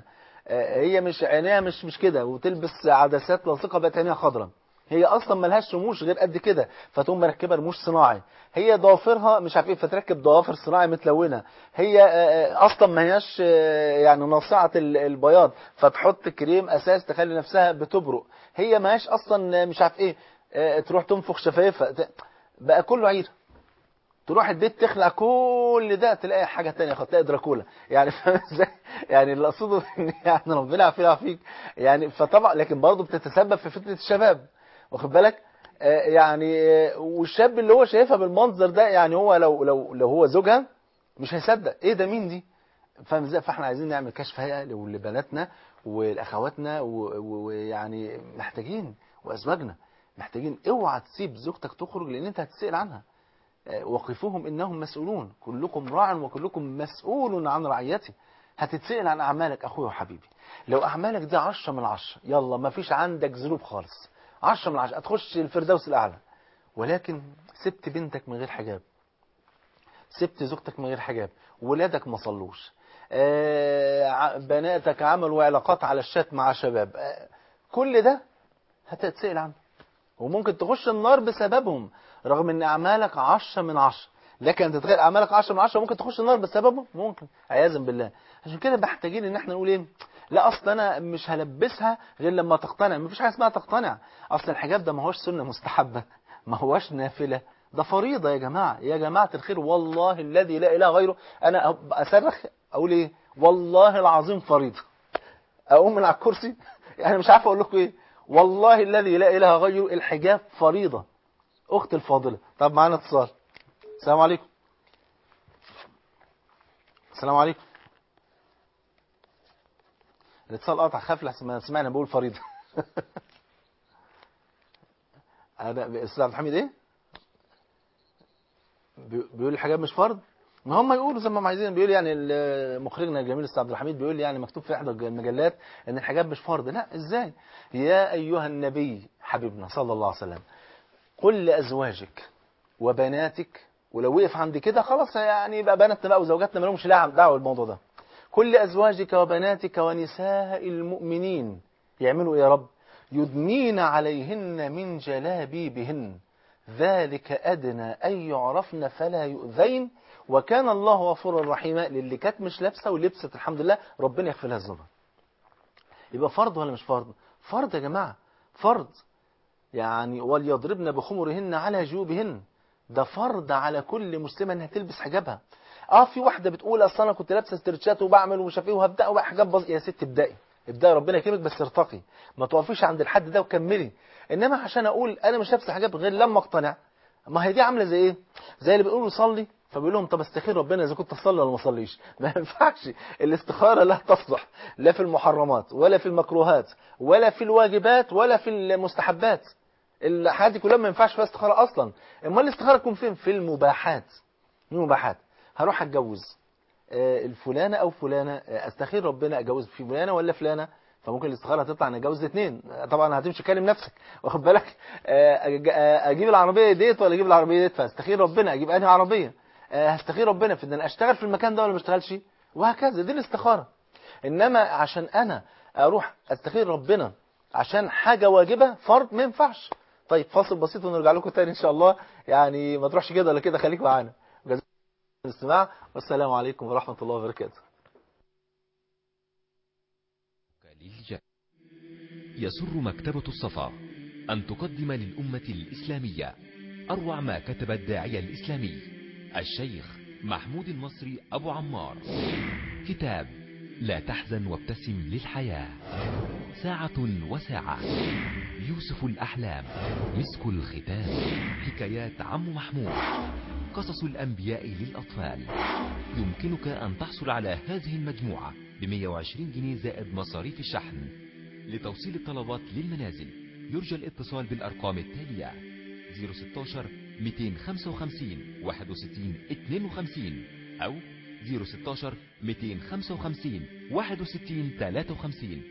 A: هي مش عينيها مش مش كده، وتلبس عدسات لاصقه بقت عينيها خضراء، هي اصلا ملهاش رموش غير قد كده، فتقوم مركبه رموش صناعي. هي ضوافرها مش عارف ايه، فتركب ضوافر صناعي متلونه. هي اصلا ما هياش يعني ناصعه البياض، فتحط كريم اساس تخلي نفسها بتبرق. هي ما هياش اصلا مش عارف ايه، تروح تنفخ شفايفها، بقى كله عيره. تروح البيت تخلع كل ده تلاقي حاجه ثانيه، تلاقي دراكولا. يعني فاهم ازاي؟ يعني اللي اقصده ان يعني ربنا يعافينا ويعافيك يعني. فطبعا لكن برضه بتتسبب في فتنه الشباب، واخد بالك؟ آه يعني آه والشاب اللي هو شايفها بالمنظر ده، يعني هو لو لو لو هو زوجها مش هيصدق ايه ده، مين دي؟ فاهم ازاي؟ فاحنا عايزين نعمل كشف هيئه لبناتنا ولاخواتنا، ويعني محتاجين، وازواجنا محتاجين. اوعى تسيب زوجتك تخرج لان انت هتسأل عنها. وقفوهم إنهم مسؤولون، كلكم راع وكلكم مسؤول عن رعيته. هتتسأل عن أعمالك أخويا وحبيبي. لو أعمالك دي عشرة من عشرة، يلا ما فيش عندك ذنوب خالص، عشرة من عشرة هتخش الفردوس الأعلى. ولكن سبت بنتك من غير حجاب، سبت زوجتك من غير حجاب، ولادك ما صلوش، آه بناتك عملوا علاقات على الشات مع شباب، آه كل ده هتتسأل عنه، وممكن تخش النار بسببهم، رغم ان اعمالك عشرة من عشرة. لكن انت تتخيل اعمالك عشرة من عشرة ممكن تخش النار بسببهم، ممكن عياذا بالله. عشان كده محتاجين ان احنا نقول ايه؟ لا اصل انا مش هلبسها غير لما تقتنع. مفيش حاجه اسمها تقتنع. اصل الحجاب ده ما هوش سنه مستحبه، ما هوش نافله، ده فريضه يا جماعه. يا جماعه الخير، والله الذي لا اله غيره، انا اصرخ اقول ايه؟ والله العظيم فريضه. اقوم من على الكرسي يعني مش عارف اقول لكم ايه. والله الذي لا اله غيره، الحجاب فريضه. اختي الفاضله، طب معانا اتصال. السلام عليكم. السلام عليكم. الاتصال قطع، خاف لحسن سمعنا بقول فريضه. انا استاذ عبد الحميد ايه بيقول الحجاب مش فرض؟ ما هم يقولوا زي ما هم عايزين. بيقول يعني مخرجنا الجميل استاذ عبد الحميد بيقول لي يعني مكتوب في احدى المجلات ان الحجاب مش فرض. لا، ازاي؟ يا ايها النبي حبيبنا صلى الله عليه وسلم، قل لازواجك وبناتك، ولو وقف عند كده خلاص يعني يبقى بناتنا بقى وزوجاتنا ما لهمش دعوه بالموضوع ده. كل ازواجك وبناتك ونساء المؤمنين يعملوا ايه يا رب؟ يدنين عليهن من جلابيبهن، ذلك ادنى ان يعرفن فلا يؤذين، وكان الله غفورا رحيما. للي كانت مش لابسه ولبست الحمد لله، ربنا يغفر لها الذنوب. يبقى فرض ولا مش فرض؟ فرض يا جماعه، فرض. يعني وليضربن بخمرهن على جيوبهن، ده فرض على كل مسلمه انها تلبس حجابها. اه في واحده بتقول اصل انا كنت لابسه استرتشات وبعمل ومش عارف ايه وهبدا بقى حجاب بسيط. يا ست ابدأي ابدأي، ربنا يكرمك، بس ارتقي، ما توقفيش عند الحد ده وكملي. انما عشان اقول انا مش لابسه حجاب غير لما اقتنع، ما هي دي عامله زي ايه؟ زي اللي بيقولوا صلي، فبيقول لهم طب استخير ربنا اذا كنت اصلي ولا ما اصليش. ما ينفعش. الاستخاره لا تصلح لا في المحرمات ولا في المكروهات ولا في الواجبات ولا في المستحبات. الحاجات دي كلها ما ينفعش فيها استخاره اصلا. امال الاستخاره تكون فين؟ في المباحات. المباحات، هروح اتجوز الفلانه او فلانه، استخير ربنا اتجوز في فلانه ولا فلانه. فممكن الاستخاره تطلع ان اتجوز الاثنين، طبعا هتمشي تكلم نفسك، واخد بالك؟ اجيب العربيه ديت ولا اجيب العربيه ديت، فاستخير ربنا اجيب انهي عربيه. هستخير ربنا في ان انا اشتغل في المكان ده ولا ما اشتغلش، وهكذا. دي الاستخاره. انما عشان انا اروح استخير ربنا عشان حاجه واجبه فرض، ما ينفعش. طيب فاصل بسيط ونرجع لكم تاني ان شاء الله. يعني ما تروحش كده ولا كده، خليك معانا. الاستماع، والسلام عليكم ورحمه الله وبركاته.
F: يسر مكتبة الصفا أن تقدم للأمة الإسلامية أروع ما كتب الداعية الإسلامي الشيخ محمود المصري أبو عمار، كتاب لا تحزن وابتسم للحياة، ساعة وساعة، يوسف الأحلام، مسك الختام، حكايات عم محمود، قصص الأنبياء للأطفال. يمكنك أن تحصل على هذه المجموعة ب مئة وعشرين جنيه زائد مصاريف الشحن. لتوصيل الطلبات للمنازل يرجى الاتصال بالأرقام التالية: صفر ستة عشر مئتين وخمسة وخمسين واحد وستين اثنين وخمسين أو صفر ستة عشر مئتين وخمسة وخمسين واحد وستين ثلاثة وخمسين.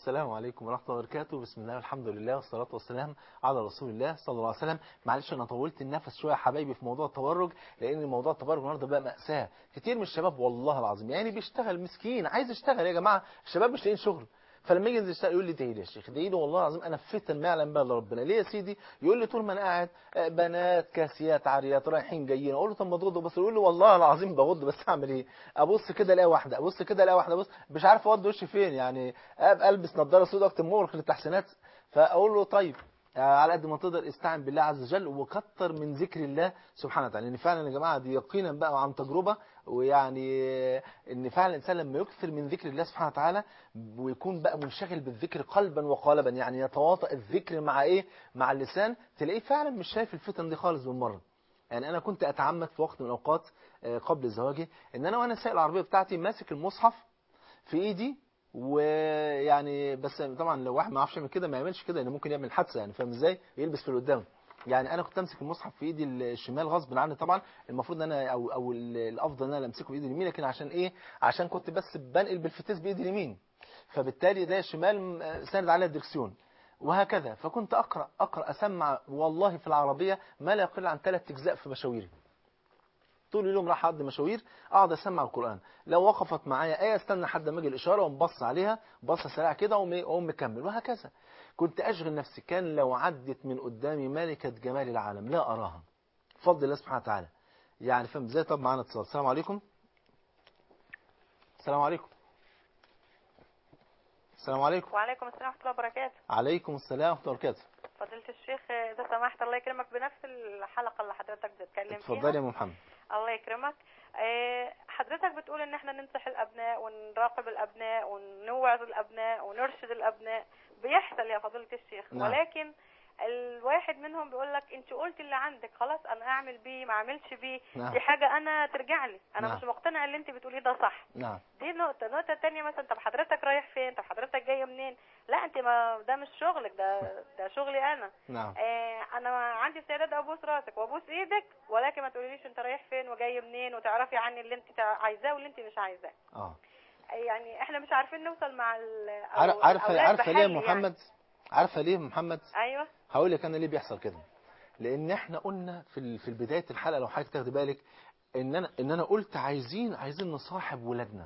A: السلام عليكم ورحمة الله وبركاته. بسم الله والحمد لله والصلاة والسلام على رسول الله صلى الله عليه وسلم. معلش أنا طولت النفس شوية يا حبايبي في موضوع التبرج، لأن موضوع التبرج النهارده بقى مأساة. كتير من الشباب والله العظيم يعني بيشتغل مسكين، عايز يشتغل يا جماعة، الشباب مش لاقيين شغل، فلما يجي يشتغل يقول لي ادعي لي يا شيخ، ادعي لي والله العظيم انا في فتن ما يعلم بها الا ربنا. ليه يا سيدي؟ يقول لي طول ما انا قاعد بنات كاسيات عاريات رايحين جايين، اقول له طب ما تغض بس، يقول لي والله العظيم بغض بس اعمل ايه؟ ابص كده الاقي واحده، ابص كده الاقي واحده، بص مش عارف اودي وشي فين، يعني البس نظاره سوداء اكتب مغرق للتحسينات. فاقول له طيب على قد ما تقدر استعن بالله عز وجل وكتر من ذكر الله سبحانه وتعالى، لان فعلا يا جماعه دي يقينا بقى وعن تجربه، ويعني ان فعلا الانسان لما يكثر من ذكر الله سبحانه وتعالى ويكون بقى منشغل بالذكر قلبا وقالبا، يعني يتواطأ الذكر مع ايه؟ مع اللسان، تلاقيه فعلا مش شايف الفتن دي خالص بالمره. يعني انا كنت اتعمد في وقت من الاوقات قبل زواجي ان انا وانا سايق العربيه بتاعتي ماسك المصحف في ايدي، ويعني بس طبعا لو واحد ما يعرفش يعمل كده ما يعملش كده، لان ممكن يعمل حادثه، يعني فاهم ازاي؟ يلبس في اللي قدامه. يعني انا كنت امسك المصحف في ايدي الشمال غصب عني طبعا، المفروض ان انا او او الافضل ان انا امسكه بايدي اليمين، لكن عشان ايه؟ عشان كنت بس بنقل بالفتيس بايدي اليمين، فبالتالي ده الشمال ساند على الدركسيون وهكذا. فكنت اقرا اقرا اسمع والله في العربيه ما لا يقل عن ثلاث اجزاء في مشاويري. طول اليوم راح اقضي مشاوير اقعد اسمع القران، لو وقفت معايا ايه استنى لحد ما اجي الاشاره ومبص عليها بصه سريعه كده واقوم مكمل وهكذا. كنت اشغل نفسي، كان لو عدت من قدامي ملكه جمال العالم لا اراها بفضل الله سبحانه وتعالى. يعني فاهم ازاي؟ طب معانا اتصال. السلام عليكم. السلام عليكم. السلام عليكم.
G: وعليكم السلام ورحمه الله وبركاته.
A: عليكم السلام ورحمه الله وبركاته.
G: فضيلة الشيخ اذا سمحت الله يكرمك بنفس الحلقه اللي حضرتك بتتكلم فيها.
A: اتفضلي يا ام محمد.
G: الله يكرمك. حضرتك بتقول ان احنا ننصح الابناء ونراقب الابناء ونوعظ الابناء ونرشد الابناء، بيحصل يا فضيلة الشيخ. نعم. ولكن الواحد منهم بيقول لك انت قلت اللي عندك خلاص انا اعمل بيه ما اعملش بيه. نعم. دي حاجه انا ترجع لي انا. نعم. مش مقتنع اللي انت بتقوليه ده صح.
A: نعم.
G: دي نقطه. نقطه ثانيه مثلا طب حضرتك رايح فين؟ طب حضرتك جايه منين؟ لا انت ما ده مش شغلك، ده ده شغلي انا.
A: نعم.
G: آه انا عندي استعداد ابوس راسك وابوس ايدك، ولكن ما تقوليليش انت رايح فين وجاي منين وتعرفي عني اللي انت عايزاه واللي انت مش عايزاه.
A: اه
G: يعني احنا مش عارفين نوصل مع
A: عارفه عارفه ليه يا محمد؟ يعني. عارفه ليه محمد؟
G: ايوه
A: هقول لك انا ليه بيحصل كده. لان احنا قلنا في في بدايه الحلقه لو حضرتك تاخدي بالك ان انا ان انا قلت عايزين عايزين نصاحب ولادنا.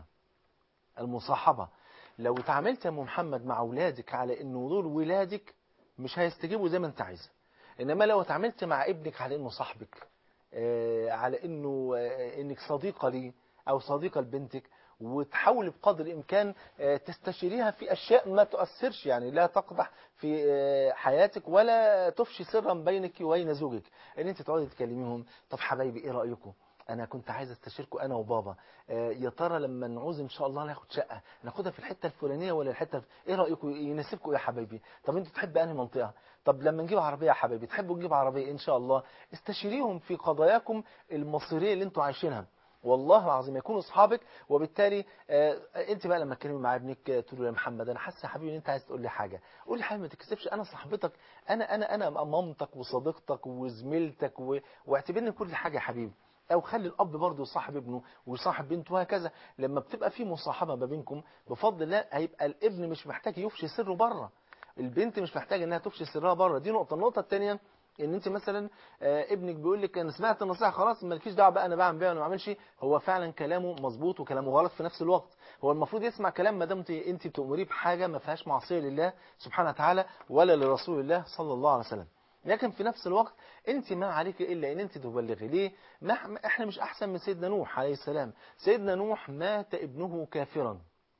A: المصاحبه لو اتعاملت يا ام محمد مع اولادك على انه دول ولادك مش هيستجيبوا زي ما انت عايزه، انما لو اتعاملت مع ابنك على انه صاحبك، آه على انه آه انك صديقه ليه او صديقه لبنتك، وتحاول بقدر الامكان تستشيريها في اشياء ما تؤثرش، يعني لا تقدح في حياتك ولا تفشي سرا بينك وبين زوجك، ان انت تقعدي تكلميهم. طب حبايبي ايه رايكم؟ انا كنت عايز استشيركم انا وبابا، يا ترى لما نعوز ان شاء الله ناخد شقه ناخدها في الحته الفلانيه ولا الحته ايه رايكم؟ يناسبكم يا حبايبي؟ طب انتوا تحبوا انهي منطقه؟ طب لما نجيب عربيه يا حبايبي تحبوا نجيب عربيه ان شاء الله؟ استشيريهم في قضاياكم المصيريه اللي انتوا عايشينها، والله العظيم يكونوا اصحابك. وبالتالي آه انت بقى لما تكلمي مع ابنك تقول له يا محمد انا حاسه يا حبيبي ان انت عايز تقول لي حاجه، قول لي حبيبي ما تكسفش، انا صاحبتك، انا انا انا مامتك وصديقتك وزميلتك و... واعتبرني كل حاجه يا حبيبي. او خلي الاب برضه يصاحب ابنه ويصاحب بنته وهكذا. لما بتبقى في مصاحبه ما بينكم بفضل الله هيبقى الابن مش محتاج يفشي سره بره، البنت مش محتاجه انها تفشي سرها بره. دي نقطه. النقطه الثانيه ان انت مثلا ابنك بيقول لك انا سمعت النصيحه خلاص مالكيش دعوه بقى انا بعمل بيها ولا ما بعملش، هو فعلا كلامه مظبوط وكلامه غلط في نفس الوقت. هو المفروض يسمع كلام ما دام انت بتأمريه بحاجه ما فيهاش معصيه لله سبحانه وتعالى ولا لرسول الله صلى الله عليه وسلم، لكن في نفس الوقت انت ما عليك الا ان انت تبلغي. ليه؟ ما احنا مش احسن من سيدنا نوح عليه السلام. سيدنا نوح مات ابنه كافرا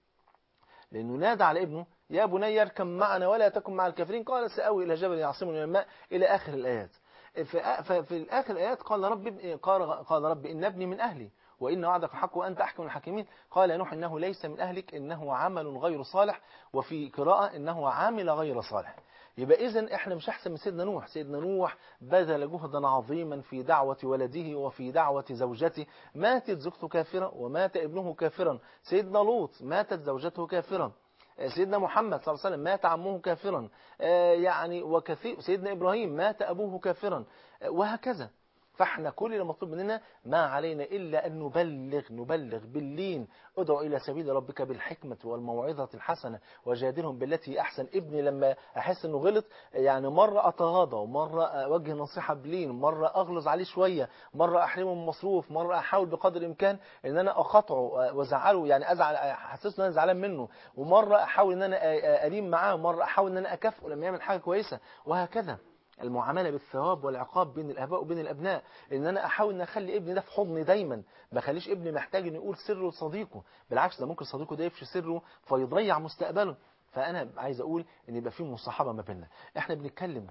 A: لانه نادى على ابنه يا بني اركب معنا ولا تكن مع الكافرين، قال سآوي الى جبل يعصمني من الماء الى اخر الايات. ففي الاخر الايات قال رب قال, قال رب ان ابني من اهلي وان وعدك حق وانت احكم الحاكمين. قال يا نوح انه ليس من اهلك انه عمل غير صالح، وفي قراءه انه عامل غير صالح. يبقى اذا احنا مش احسن من سيدنا نوح. سيدنا نوح بذل جهدا عظيما في دعوه ولده وفي دعوه زوجته، ماتت زوجته كافره ومات ابنه كافرا. سيدنا لوط ماتت زوجته كافرا. سيدنا محمد صلى الله عليه وسلم مات عمه كافرا، يعني وكثير. سيدنا إبراهيم مات أبوه كافرا، وهكذا.
H: فاحنا كل اللي مطلوب مننا ما علينا إلا أن نبلغ نبلغ باللين. ادعو إلى سبيل ربك بالحكمة والموعظة الحسنة وجادلهم بالتي أحسن. ابني لما أحس أنه غلط يعني مرة أتغاضى ومرة أوجه نصيحة بلين، مرة أغلظ عليه شوية، مرة أحرمه من مصروف، مرة أحاول بقدر الإمكان أن أنا أقاطعه وأزعله، يعني أزعل أحسسه أن أنا زعلان منه، ومرة أحاول أن أنا أليم معاه، مرة أحاول أن أنا أكافئه لما يعمل حاجة كويسة، وهكذا. المعاملة بالثواب والعقاب بين الآباء وبين الأبناء، إن أنا أحاول أن أخلي ابني ده في حضني دايما، ما أخليش ابني محتاج إنه يقول سره لصديقه، بالعكس ده ممكن صديقه ده يفشي سره فيضيع مستقبله. فأنا عايز أقول إن يبقى في مصاحبة ما بيننا. إحنا بنتكلم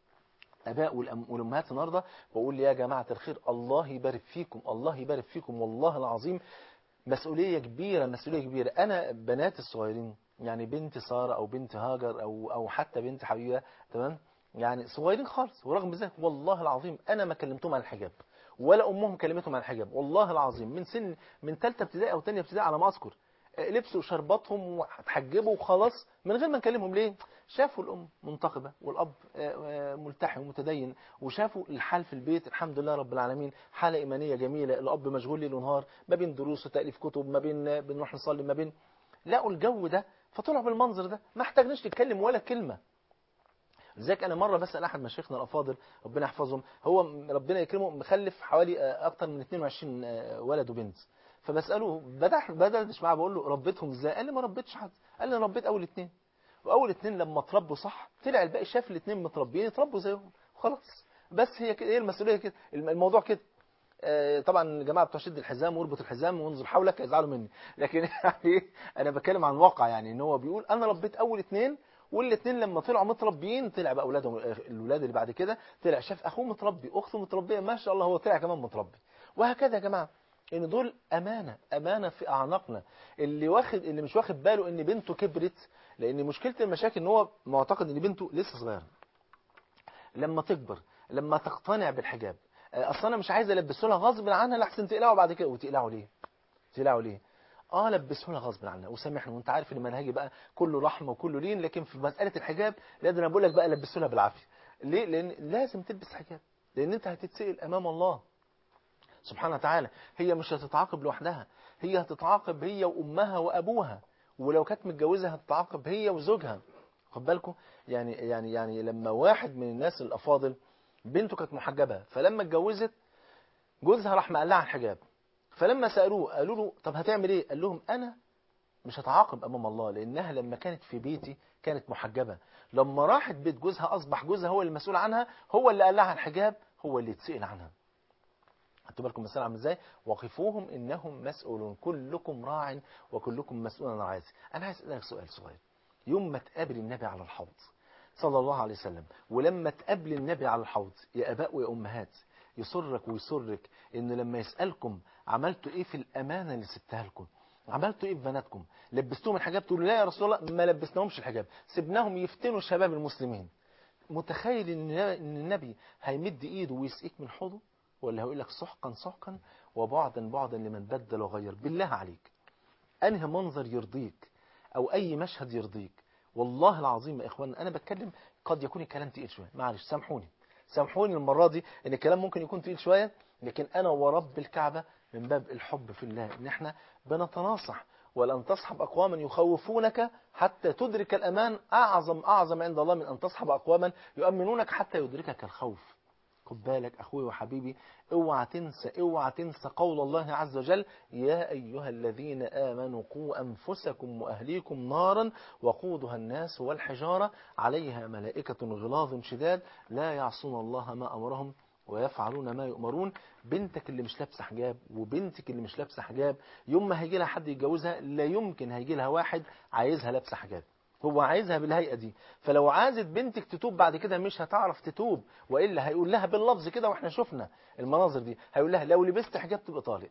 H: أباء والأمهات النهارده، بقول يا جماعة الخير الله يبارك فيكم، الله يبارك فيكم والله العظيم. مسؤولية كبيرة، مسؤولية كبيرة. أنا بنات الصغيرين يعني بنت سارة أو بنت هاجر أو أو حتى بنت حبيبة، تمام، يعني صغيرين خالص، ورغم ذلك والله العظيم أنا ما كلمتهم عن الحجاب ولا أمهم كلمتهم عن الحجاب، والله العظيم من سن من ثالثة ابتدائي أو ثانية ابتدائي على ما أذكر، لبسوا شرباتهم وتحجبوا وخلاص من غير ما نكلمهم. ليه؟ شافوا الأم منتقبة والأب ملتحي ومتدين، وشافوا الحال في البيت الحمد لله رب العالمين حالة إيمانية جميلة، الأب مشغول ليل ونهار ما بين دروس وتأليف كتب، ما بين بنروح نصلي، ما بين لقوا الجو ده فطلعوا بالمنظر ده، ما احتاجناش نتكلم ولا كلمة. لذلك أنا مرة بسأل أحد مشايخنا الأفاضل ربنا يحفظهم، هو ربنا يكرمه مخلف حوالي أكتر من اثنين وعشرين ولد وبنت، فبسأله بدأ بدأتش معاه بقول له ربيتهم ازاي؟ قال لي ما ربيتش حد، قال لي انا ربيت اول اثنين، واول اثنين لما اتربوا صح طلع الباقي شاف الاثنين متربيين اتربوا زيهم خلاص. بس هي كده، هي المسؤوليه كده، الموضوع كده. آه طبعا الجماعه بتوع شد الحزام واربط الحزام وانظر حولك يزعلوا مني، لكن يعني انا بتكلم عن واقع، يعني ان هو بيقول انا ربيت اول اثنين، والاثنين لما طلعوا متربيين طلع بقى اولادهم الاولاد اللي بعد كده طلع شاف اخوه متربي، اخته متربيه، ما شاء الله هو طلع كمان متربي، وهكذا يا جماعه. ان دول امانه، امانه في اعناقنا. اللي واخد اللي مش واخد باله ان بنته كبرت، لان مشكله المشاكل ان هو معتقد ان بنته لسه صغيره، لما تكبر لما تقتنع بالحجاب، اصل انا مش عايز البسه لها غصب عنها لحسن تقلعه بعد كده. وتقلعه ليه؟ تقلعه ليه؟ اه لبسه لها غصب عنها وسامحني، وانت عارف ان منهجي بقى كله رحمه وكله لين، لكن في مساله الحجاب لازم انا بقول لك بقى لبسه لها بالعافيه. ليه؟ لان لازم تلبس حجاب، لان انت هتتسال امام الله سبحانه وتعالى. هي مش هتتعاقب لوحدها، هي هتتعاقب هي وامها وابوها، ولو كانت متجوزه هتتعاقب هي وزوجها. خد بالكم، يعني يعني يعني لما واحد من الناس الافاضل بنته كانت محجبه، فلما اتجوزت جوزها راح مقلعها الحجاب، فلما سالوه قالوا له طب هتعمل ايه؟ قال لهم انا مش هتعاقب امام الله، لانها لما كانت في بيتي كانت محجبه، لما راحت بيت جوزها اصبح جوزها هو المسؤول عنها، هو اللي قلعها الحجاب، هو اللي يتسأل عنها. خدتوا بالكم المسألة عامله ازاي؟ وقفوهم انهم مسؤولون، كلكم راع وكلكم مسؤول عن رعايته. انا عايز اسالك سؤال صغير، يوم ما تقابل النبي على الحوض صلى الله عليه وسلم، ولما تقابل النبي على الحوض يا اباء ويا امهات، يسرك ويسرك ان لما يسالكم عملتوا ايه في الامانه اللي سبتها لكم؟ عملتوا ايه في بناتكم؟ لبستوهم الحجاب؟ تقولوا لا يا رسول الله ما لبسناهمش الحجاب، سبناهم يفتنوا شباب المسلمين. متخيل ان النبي هيمد ايده ويسقيك من حوضه، ولا هيقول لك سحقا سحقا وبعدا بعدا لمن بدل وغير؟ بالله عليك انهي منظر يرضيك او اي مشهد يرضيك؟ والله العظيم يا اخوان انا بتكلم قد يكون الكلام تقيل شويه، معلش سامحوني سامحوني المره دي ان الكلام ممكن يكون تقيل شويه، لكن انا ورب الكعبه من باب الحب في الله ان احنا بنتناصح. ولن تصحب اقواما يخوفونك حتى تدرك الامان، اعظم اعظم عند الله من ان تصحب اقواما يؤمنونك حتى يدركك الخوف. خد بالك اخوي وحبيبي، اوعى تنسى اوعى تنسى قول الله عز وجل يا ايها الذين امنوا قوا انفسكم واهليكم نارا وقودها الناس والحجاره عليها ملائكه غلاظ شداد لا يعصون الله ما امرهم ويفعلون ما يؤمرون. بنتك اللي مش لابسه حجاب وبنتك اللي مش لابسه حجاب، يوم ما هيجي لها حد يتجوزها لا يمكن هيجي لها واحد عايزها لابسه حجاب، هو عايزها بالهيئة دي. فلو عايزت بنتك تتوب بعد كده مش هتعرف تتوب، وإلا هيقول لها باللفظ كده، واحنا شفنا المناظر دي، هيقول لها لو لبست حجاب تبقى طالق.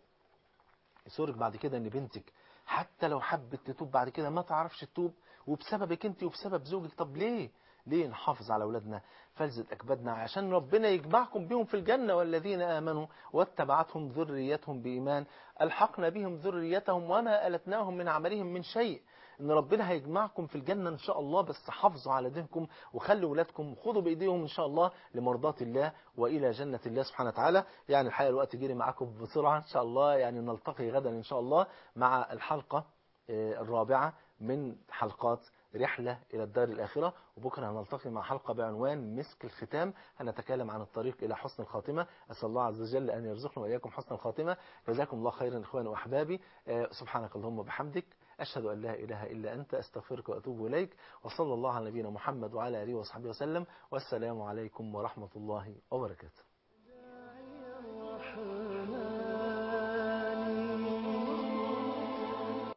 H: يصورك بعد كده ان بنتك حتى لو حبت تتوب بعد كده ما تعرفش تتوب، وبسببك انت وبسبب زوجك. طب ليه؟ ليه نحافظ على أولادنا فلذة أكبادنا عشان ربنا يجمعكم بهم في الجنة؟ والذين آمنوا واتبعتهم ذريتهم بإيمان ألحقنا بهم ذريتهم وما ألتناهم من عملهم من شيء. ان ربنا هيجمعكم في الجنة ان شاء الله، بس حافظوا على دينكم وخلوا ولادكم وخدوا بايديهم ان شاء الله لمرضاة الله والى جنة الله سبحانه وتعالى. يعني الحقيقة الوقت جري معاكم بسرعة، ان شاء الله يعني نلتقي غدا ان شاء الله مع الحلقة الرابعة من حلقات رحلة إلى الدار الآخرة، وبكرة هنلتقي مع حلقة بعنوان مسك الختام، هنتكلم عن الطريق إلى حسن الخاتمة. أسأل الله عز وجل أن يرزقنا وإياكم حسن الخاتمة. جزاكم الله خيرا إخواني وأحبابي، سبحانك اللهم وبحمدك، أشهد أن لا إله إلا أنت، أستغفرك وأتوب إليك، وصلى الله على نبينا محمد وعلى آله وصحبه وسلم، والسلام عليكم ورحمة الله وبركاته.